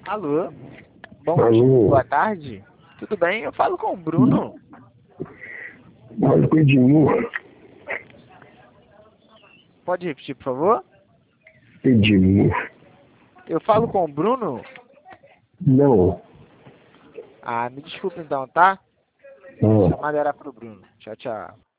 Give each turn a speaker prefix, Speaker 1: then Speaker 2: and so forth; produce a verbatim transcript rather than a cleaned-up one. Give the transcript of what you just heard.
Speaker 1: Alô? Bom dia,
Speaker 2: Alô?
Speaker 1: boa tarde. Tudo bem? Eu falo com o Bruno.
Speaker 2: Olha com o Edmur.
Speaker 1: Pode repetir, por favor?
Speaker 2: Edmur.
Speaker 1: Eu falo com o Bruno?
Speaker 2: Não.
Speaker 1: Ah, me desculpa então, tá? A
Speaker 2: Ah.
Speaker 1: chamada era pro Bruno. Tchau, tchau.